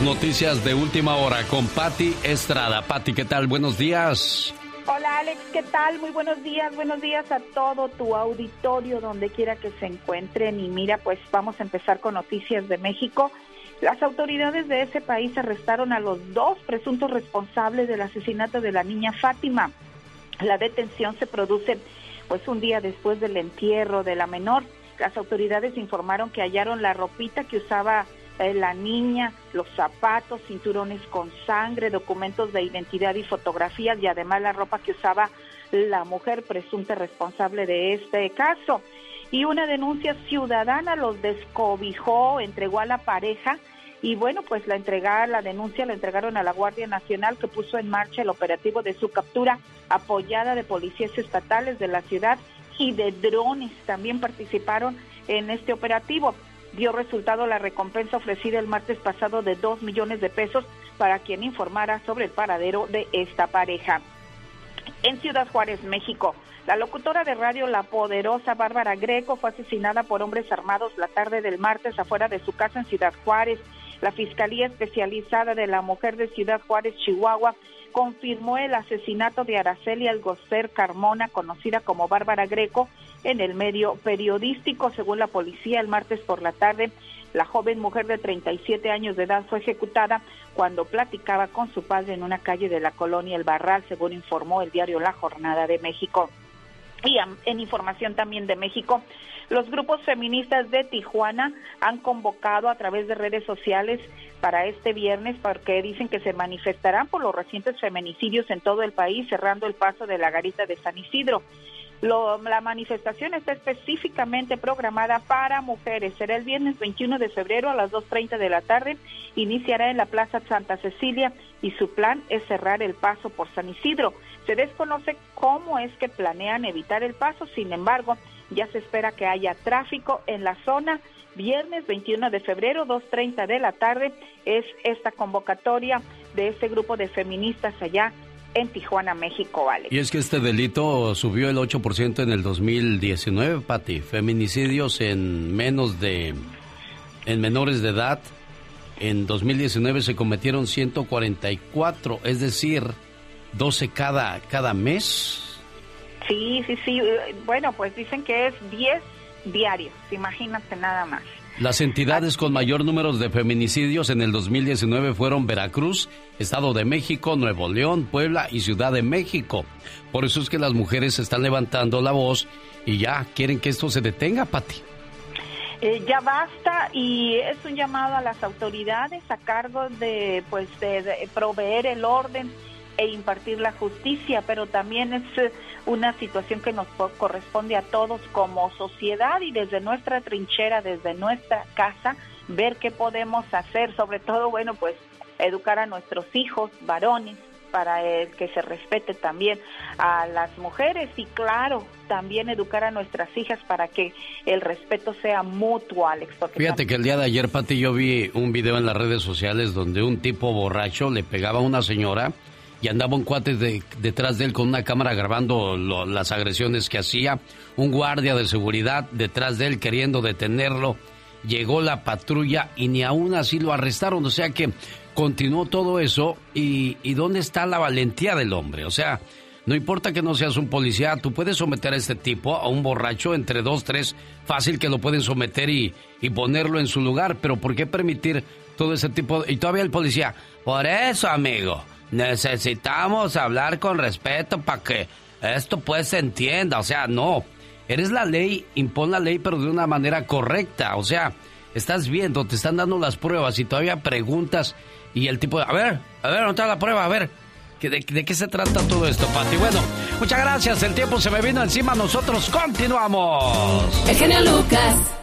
noticias de última hora con Pati Estrada. Pati, ¿qué tal? Buenos días. Hola Alex, ¿qué tal? Muy buenos días a todo tu auditorio donde quiera que se encuentren. Y mira, pues vamos a empezar con noticias de México. Las autoridades de ese país arrestaron a los 2 presuntos responsables del asesinato de la niña Fátima. La detención se produce pues un día después del entierro de la menor. Las autoridades informaron que hallaron la ropita que usaba la niña, los zapatos, cinturones con sangre, documentos de identidad y fotografías, y además la ropa que usaba la mujer presunta responsable de este caso. Y una denuncia ciudadana los descobijó, entregó a la pareja, y bueno, pues la denuncia la entregaron a la Guardia Nacional, que puso en marcha el operativo de su captura, apoyada de policías estatales de la ciudad y de drones. También participaron en este operativo. Dio resultado la recompensa ofrecida el martes pasado de 2 millones de pesos para quien informara sobre el paradero de esta pareja. En Ciudad Juárez, México, la locutora de radio La Poderosa Bárbara Greco fue asesinada por hombres armados la tarde del martes afuera de su casa en Ciudad Juárez. La Fiscalía Especializada de la Mujer de Ciudad Juárez, Chihuahua, confirmó el asesinato de Araceli Alcocer Carmona, conocida como Bárbara Greco, en el medio periodístico. Según la policía, el martes por la tarde, la joven mujer de 37 años de edad fue ejecutada cuando platicaba con su padre en una calle de la colonia El Barral, según informó el diario La Jornada de México. Y en información también de México, los grupos feministas de Tijuana han convocado a través de redes sociales para este viernes, porque dicen que se manifestarán por los recientes feminicidios en todo el país, cerrando el paso de la garita de San Isidro. La manifestación está específicamente programada para mujeres. Será el viernes 21 de febrero a las 2:30 de la tarde. Iniciará en la Plaza Santa Cecilia y su plan es cerrar el paso por San Isidro. Se desconoce cómo es que planean evitar el paso, sin embargo, ya se espera que haya tráfico en la zona. Viernes 21 de febrero, 2:30 de la tarde, es esta convocatoria de este grupo de feministas allá en Tijuana, México, Alex. Y es que este delito subió el 8% en el 2019, Pati. Feminicidios en menores de edad. En 2019 se cometieron 144, es decir, 12 cada mes. Sí. Bueno, pues dicen que es 10 diarios, imagínate nada más. Las entidades con mayor número de feminicidios en el 2019 fueron Veracruz, Estado de México, Nuevo León, Puebla y Ciudad de México. Por eso es que las mujeres están levantando la voz y ya quieren que esto se detenga, Pati. Ya basta, y es un llamado a las autoridades a cargo de proveer el orden e impartir la justicia, pero también es una situación que nos corresponde a todos como sociedad, y desde nuestra trinchera, desde nuestra casa, ver qué podemos hacer, sobre todo, bueno, pues educar a nuestros hijos varones para que se respete también a las mujeres, y claro, también educar a nuestras hijas para que el respeto sea mutuo, Alex. Fíjate que el día de ayer, Pati, yo vi un video en las redes sociales donde un tipo borracho le pegaba a una señora y andaba un cuate detrás de él con una cámara grabando las agresiones que hacía. Un guardia de seguridad detrás de él queriendo detenerlo. Llegó la patrulla y ni aún así lo arrestaron. O sea que continuó todo eso. ¿Y dónde está la valentía del hombre? O sea, no importa que no seas un policía, tú puedes someter a este tipo, a un borracho, entre 2, 3, fácil que lo pueden someter y ponerlo en su lugar. Pero ¿por qué permitir todo ese tipo? Y todavía el policía, por eso, amigo, necesitamos hablar con respeto para que esto pues se entienda. O sea, no, eres la ley, impon la ley, pero de una manera correcta. O sea, estás viendo, te están dando las pruebas y todavía preguntas y el tipo, a ver, ¿dónde está la prueba? A ver, ¿de qué se trata todo esto, Pati? Bueno, muchas gracias, el tiempo se me vino encima, nosotros continuamos. El genio Lucas.